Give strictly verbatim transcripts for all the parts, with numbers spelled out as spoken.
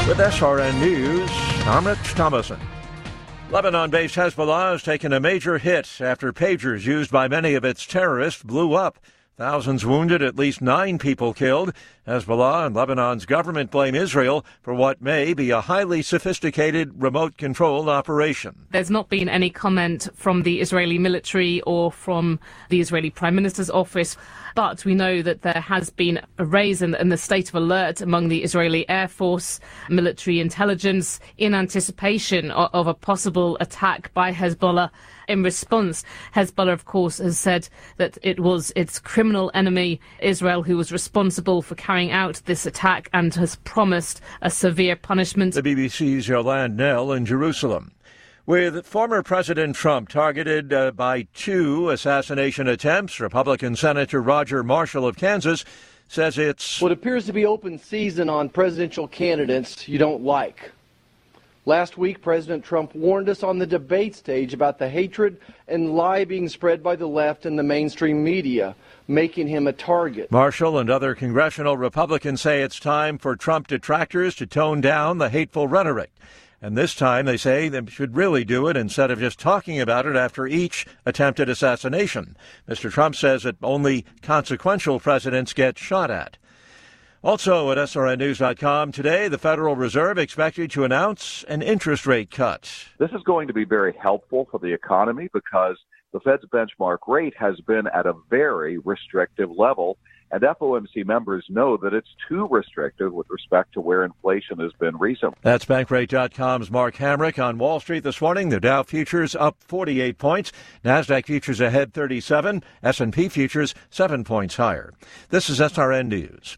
With S R N News, I'm Rich Thomason. Lebanon-based Hezbollah has taken a major hit after pagers used by many of its terrorists blew up. Thousands wounded, at least nine people killed. Hezbollah and Lebanon's government blame Israel for what may be a highly sophisticated remote-controlled operation. There's not been any comment from the Israeli military or from the Israeli Prime Minister's office, but we know that there has been a raise in, in the state of alert among the Israeli Air Force, military intelligence, in anticipation of, of a possible attack by Hezbollah. In response, Hezbollah, of course, has said that it was its criminal enemy, Israel, who was responsible for carrying out this attack and has promised a severe punishment. The B B C's Yolande Knell in Jerusalem. With former President Trump targeted uh, by two assassination attempts, Republican Senator Roger Marshall of Kansas says it's what appears to be open season on presidential candidates you don't like. Last week, President Trump warned us on the debate stage about the hatred and lie being spread by the left and the mainstream media, making him a target. Marshall and other congressional Republicans say it's time for Trump detractors to tone down the hateful rhetoric. And this time, they say, they should really do it instead of just talking about it after each attempted assassination. Mister Trump says that only consequential presidents get shot at. Also at S R N news dot com today, the Federal Reserve expected to announce an interest rate cut. This is going to be very helpful for the economy because the Fed's benchmark rate has been at a very restrictive level, and F O M C members know that it's too restrictive with respect to where inflation has been recently. That's Bankrate dot com's Mark Hamrick. On Wall Street this morning, the Dow futures up forty-eight points, NASDAQ futures ahead thirty-seven, S and P futures seven points higher. This is S R N News.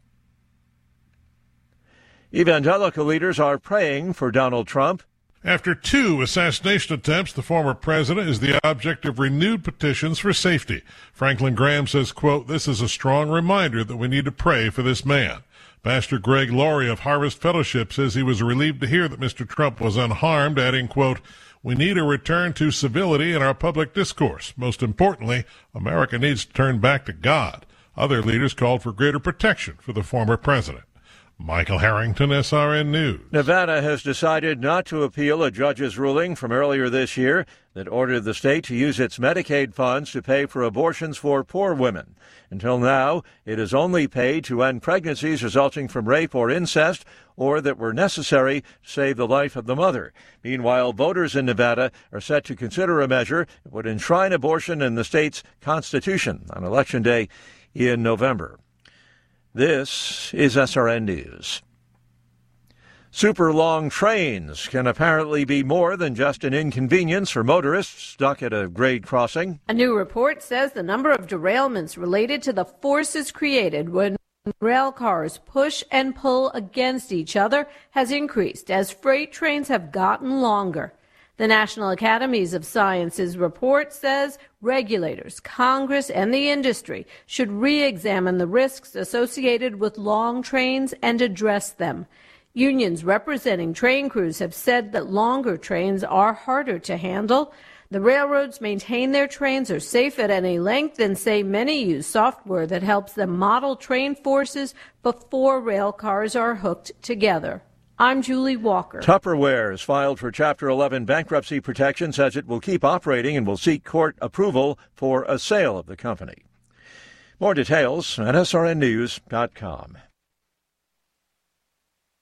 Evangelical leaders are praying for Donald Trump. After two assassination attempts, the former president is the object of renewed petitions for safety. Franklin Graham says, quote, "This is a strong reminder that we need to pray for this man." Pastor Greg Laurie of Harvest Fellowship says he was relieved to hear that Mister Trump was unharmed, adding, quote, "We need a return to civility in our public discourse. Most importantly, America needs to turn back to God." Other leaders called for greater protection for the former president. Michael Harrington, S R N News. Nevada has decided not to appeal a judge's ruling from earlier this year that ordered the state to use its Medicaid funds to pay for abortions for poor women. Until now, it has only paid to end pregnancies resulting from rape or incest or that were necessary to save the life of the mother. Meanwhile, voters in Nevada are set to consider a measure that would enshrine abortion in the state's constitution on Election Day in November. This is S R N News. Super long trains can apparently be more than just an inconvenience for motorists stuck at a grade crossing. A new report says the number of derailments related to the forces created when rail cars push and pull against each other has increased as freight trains have gotten longer. The National Academies of Sciences report says regulators, Congress, and the industry should re-examine the risks associated with long trains and address them. Unions representing train crews have said that longer trains are harder to handle. The railroads maintain their trains are safe at any length and say many use software that helps them model train forces before rail cars are hooked together. I'm Julie Walker. Tupperware has filed for Chapter eleven bankruptcy protection, says it will keep operating and will seek court approval for a sale of the company. More details at S R N news dot com.